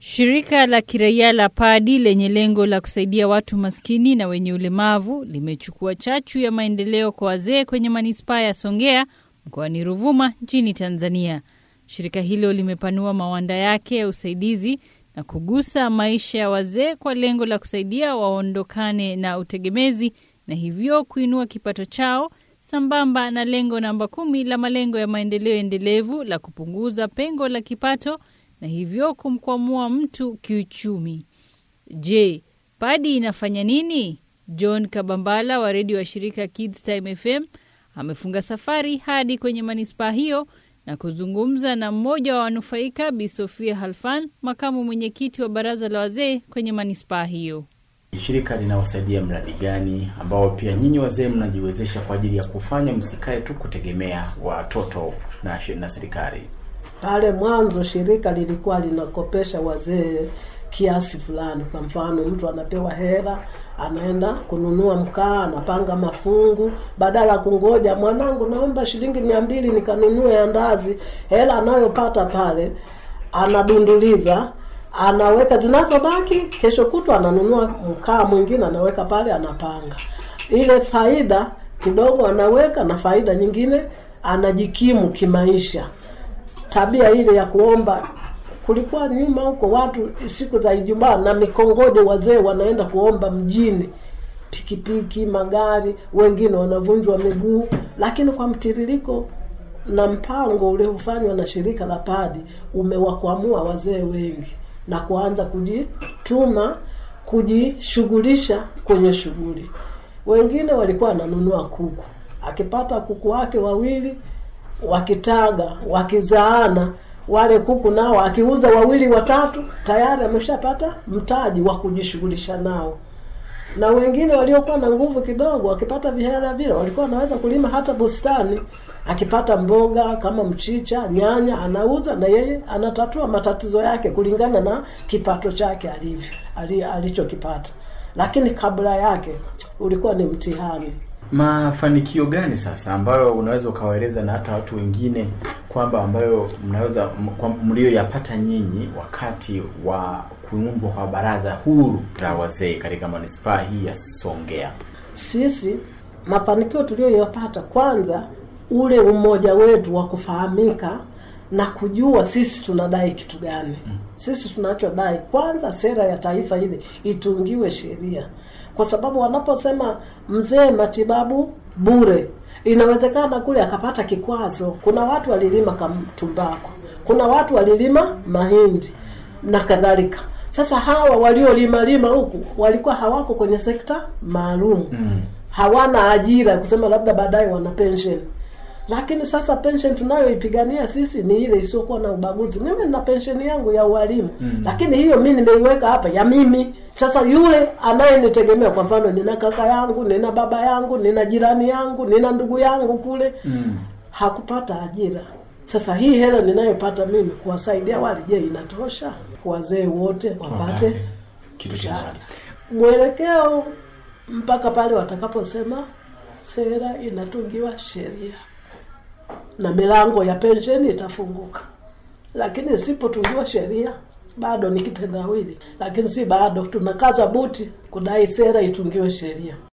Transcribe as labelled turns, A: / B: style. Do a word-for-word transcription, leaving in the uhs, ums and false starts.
A: Shirika la kiraia la Padi lenye lengo la kusaidia watu maskini na wenye ulemavu limechukua chachu ya maendeleo kwa wazee kwenye manispaa ya Songea mkoani Ruvuma nchini Tanzania. Shirika hilo limepanua mawanda yake ya usaidizi na kugusa maisha ya wazee kwa lengo la kusaidia waondokane na utegemezi na hivyo kuinua kipato chao sambamba na lengo namba kumi la malengo ya maendeleo endelevu la kupunguza pengo la kipato na hivyo kumkwamua mtu kiuchumi. Je, Padi inafanya nini? John Kabambala wa redio wa shirika Kids Time F M amefunga safari hadi kwenye manispaa hiyo na kuzungumza na mmoja wa wanufaika Bi Sofia Halfan, makamu mwenyekiti wa baraza la wazee kwenye manispaa hiyo.
B: Shirika linawasaidia mradi gani ambao pia nyinyi wazee mnajiwezesha kwa ajili ya kufanya msikae tu kutegemea watoto na na serikali?
C: Pale mwanzo shirika lilikuwa linakopesha wazee kiasi fulani. Kwa mfano mtu anapewa hela, anaenda kununua mkaa, anapanga mafungu, badala kungoja mwanangu naomba shilingi mia mbili nikanunue andazi, hela anayopata pale anadunduliza, anaweka zinazobaki, kesho kutwa ananunua mkaa mwingine anaweka pale anapanga. Ile faida kidogo anaweka na faida nyingine anajikimu kimaisha. Tabia ile ya kuomba kulikuwa nyuma huko watu siku za Ijumaa na mikongojo wazee wanaenda kuomba mjini, pikipiki, magari, wengine wanavunjwa miguu, lakini kwa mtiririko na mpango uliofanywa na shirika la Padi umewakwamua wazee wengi na kuanza kujituma, kujishughulisha kwenye shughuli. Wengine walikuwa wananunua kuku, akipata kuku wake wawili wakitaga, wakizaana, wale kuku nao akiuza wawili watatu tayari ameshapata mtaji wa kujishughulisha nao. Na wengine waliokuwa na nguvu kidogo wakipata vihela vile walikuwa wanaweza kulima hata bustani, akipata mboga kama mchicha, nyanya anauza na yeye anatatua matatizo yake kulingana na kipato chake alivyo alichokipata. Lakini kabla yake ulikuwa ni mtihani.
B: Mafanikio gani sasa ambayo unaweza ukawaeleza na hata watu wengine kwamba ambayo mnaweza mlioyapata nyinyi wakati wa kuundwa kwa baraza huru la wazee katika manispaa hii ya Songea?
C: Sisi mafanikio tuliyoyapata, kwanza ule umoja wetu wa kufahamika na kujua sisi tunadai kitu gani. Mm. Sisi tunachodai kwanza sera ya taifa ile itungiwe sheria. Kwa sababu wanaposema mzee matibabu bure, inawezekana kule akapata kikwazo. Kuna watu walilima tumbako, kuna watu walilima mahindi na kadhalika. Sasa hawa waliolima lima huku walikuwa hawako kwenye sekta maalum. Mm. Hawana ajira kusema labda baadaye wana pension. Lakini sasa pension tunayoipigania sisi ni ile isiyokuwa na ubaguzi. Mimi nina pension yangu ya ualimu, mm. lakini hiyo mimi nimeiweka hapa ya mimi. Sasa yule anayenitegemea, kwa mfano nina kaka yangu, nina baba yangu, nina jirani yangu, nina ndugu yangu kule, mm. hakupata ajira. Sasa hii hela ninayopata mimi kuwasaidia wale, je, inatosha? Wazee wote wapate
B: kitu kimoja.
C: Mwelekeo mpaka pale watakaposema sera inatungiwa sheria na milango ya pensheni itafunguka. Lakini isipotungiwa sheria bado ni kitendawili, lakini si bado tunakaza buti kudai sera itungiwe sheria.